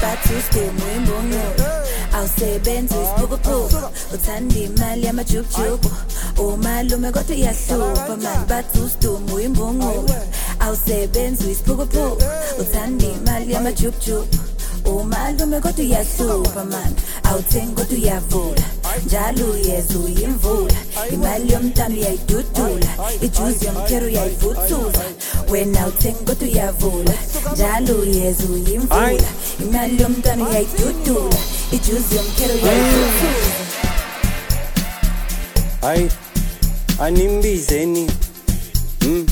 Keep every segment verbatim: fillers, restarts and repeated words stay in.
bathi uStimu imbongo awusebenzi isiphukuphuku uthanda imali yamajukujuku umalume kodwa uyahlupha mani bathi uStimu imbongo awusebenzi isiphukuphuku uthanda imali yamajukujuku umalume kodwa uyahlupha mani awuthengi kodwa uyavula njalo uyeza uyimvula imali yomntana uyayidudula ijuzi yomkhero uyayivuthuza wena uthengi kodwa uyavula njalo uyeza uyimvula imali yomntana uyayidudula ijuzi yomkhero uyayivuthuza. Ay animbizeni mm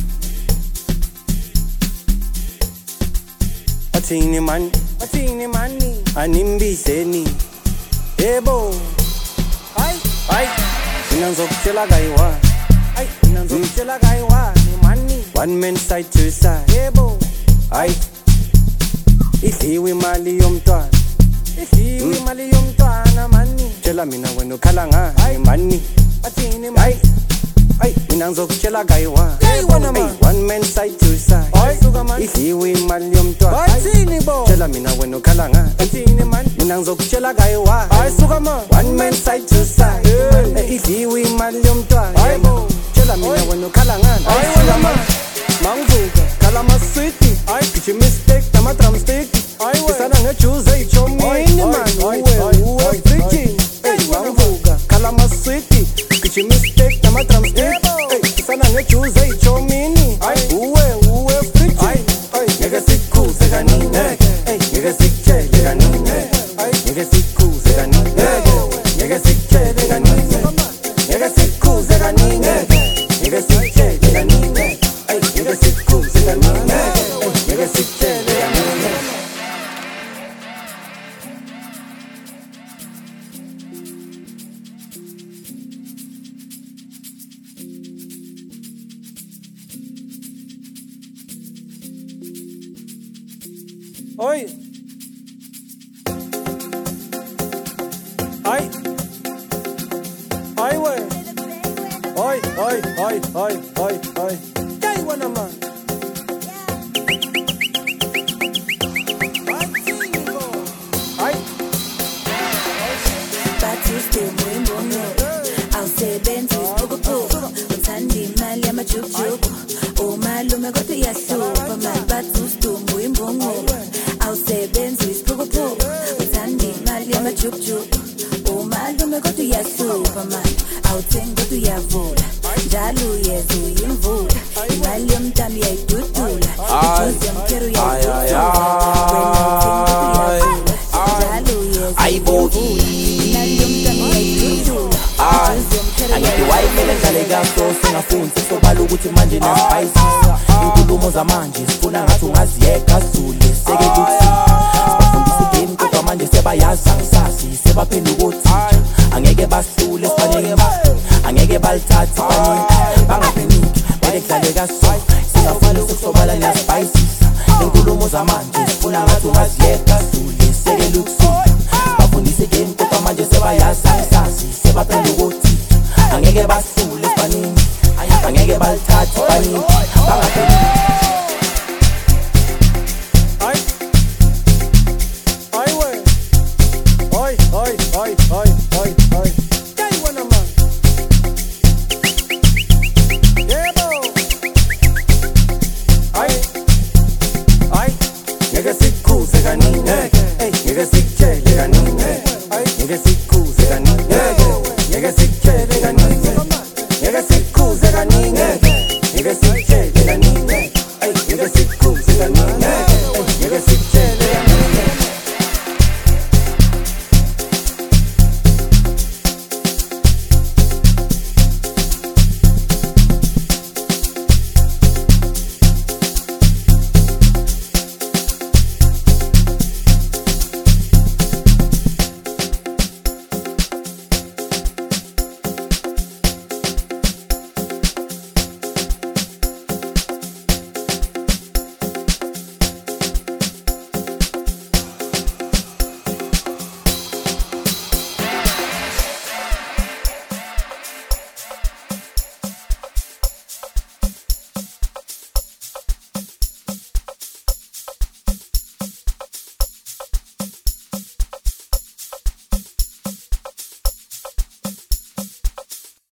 athini man athini mani animbizeni yebo ay ay mina ngizokutshela kayiwa ay mina ngizokutshela kayiwa ni mani one man side to side yebo ay idliwe imali yomntwana idliwe imali yomntwana mani tshela mina wena ukhala ngani mani athini ay ay mina ngizokutshela kayiwa one man side to side idliwe imali yomntwana athini bo tshela mina wena ukhala ngani athini mani mina ngizokutshela kayiwa ayisuka ma one man side to side idliwe imali yomntwana yebo tshela mina wena ukhala ngani ayisuka ma mangivuka khala maswiti ay githi mistake nama drumstick isana ngejuice eyichomini man uwe uwe freaking mangivuka khala maswiti githi mistake nama drumstick isana ngejuice eyichomini uwe uwe freaking ngeke sikhuze kanini ngeke sikutshele kanini ngeke sikhuze kanini ngeke sikutshele kanini ngeke sikhuze kanini ngeke sikutshele kanini ngeke sikhuze kanini ngeke sikutshele kanini. Oi. Ay. Ay we. Oi, oi, oi, oi, oi, oi. Kay wana man. Ay. bathi uStimu imbongo awusebenzi isiphukuphuku uthanda imali yamajukujuku umalume kodwa uyahlupha mani bathi uStimu imbongo awusebenzi isiphukuphuku uthanda imali yamajukujuku umalume kodwa uyahlupha mani awuthengi kodwa uyavula njalo uyeza uyimvula imali yomntana uyayidudula ijuzi yomkhero uyayivuthuza wena uthengi kodwa uyavula njalo uyeza uyimvula imali yomntana uyayidudula ijuzi yomkhero angithi wayimele njale kaso singafuni sobala ukuthi manje nesibayisisa inkulumo zamanje sifuna ngathi ungaziyeka zule seke kuthi bafundisa game kodwa manje sebayazi angisazi sebaphenduka othisha angeke bahlule sifanele angeke balithathe baningi bangapheniki balekudlale kaso singafuni ukusobala nesibayisisa inkulumo zamanje sifuna ngathi ungaziyeka zule seke lukusuka bafundisa game kodwa manje sebayazi angisazi sebaphenduka othisha angeke bahlule sifanele angeke balithathe baningi